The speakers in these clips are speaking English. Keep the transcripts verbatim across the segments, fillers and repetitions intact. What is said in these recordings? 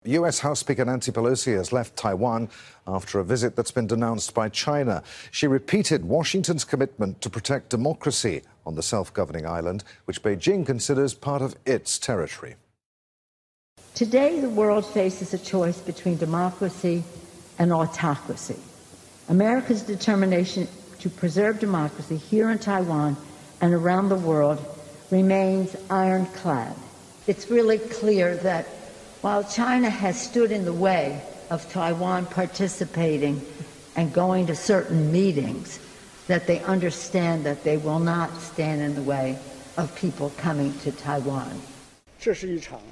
U S House Speaker Nancy Pelosi has left Taiwan after a visit that's been denounced by China. She repeated Washington's commitment to protect democracy on the self-governing island, which Beijing considers part of its territory. Today, the world faces a choice between democracy and autocracy. America's determination to preserve democracy here in Taiwan and around the world remains ironclad. It's really clear that while China has stood in the way of Taiwan participating and going to certain meetings, that they understand that they will not stand in the way of people coming to Taiwan. This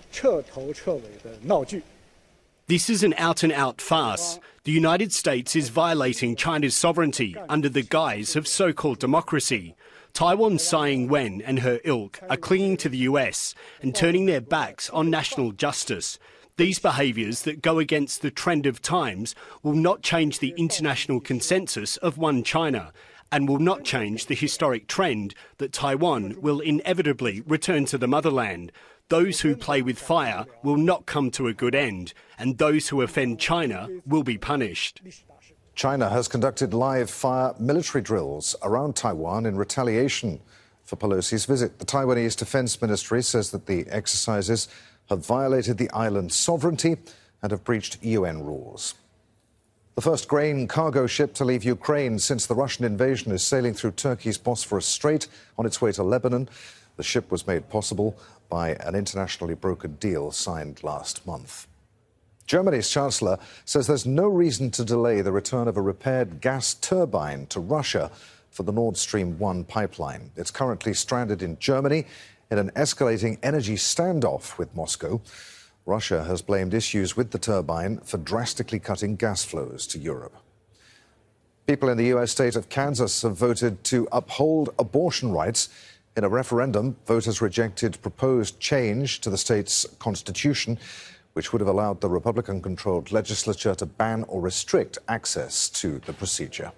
is an out-and-out farce. The United States is violating China's sovereignty under the guise of so-called democracy. Taiwan's Tsai Ing-wen and her ilk are clinging to the U S and turning their backs on national justice. These behaviours that go against the trend of times will not change the international consensus of one China and will not change the historic trend that Taiwan will inevitably return to the motherland. Those who play with fire will not come to a good end, and those who offend China will be punished. China has conducted live-fire military drills around Taiwan in retaliation for Pelosi's visit. The Taiwanese Defense Ministry says that the exercises have violated the island's sovereignty and have breached U N rules. The first grain cargo ship to leave Ukraine since the Russian invasion is sailing through Turkey's Bosphorus Strait on its way to Lebanon. The ship was made possible by an internationally brokered deal signed last month. Germany's Chancellor says there's no reason to delay the return of a repaired gas turbine to Russia for the Nord Stream one pipeline. It's currently stranded in Germany in an escalating energy standoff with Moscow. Russia has blamed issues with the turbine for drastically cutting gas flows to Europe. People in the U S state of Kansas have voted to uphold abortion rights. In a referendum, voters rejected proposed change to the state's constitution, which would have allowed the Republican-controlled legislature to ban or restrict access to the procedure.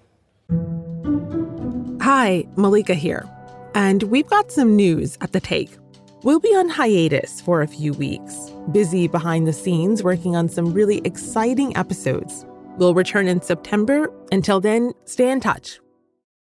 Hi, Malika here. And we've got some news at The Take. We'll be on hiatus for a few weeks, busy behind the scenes working on some really exciting episodes. We'll return in September. Until then, stay in touch.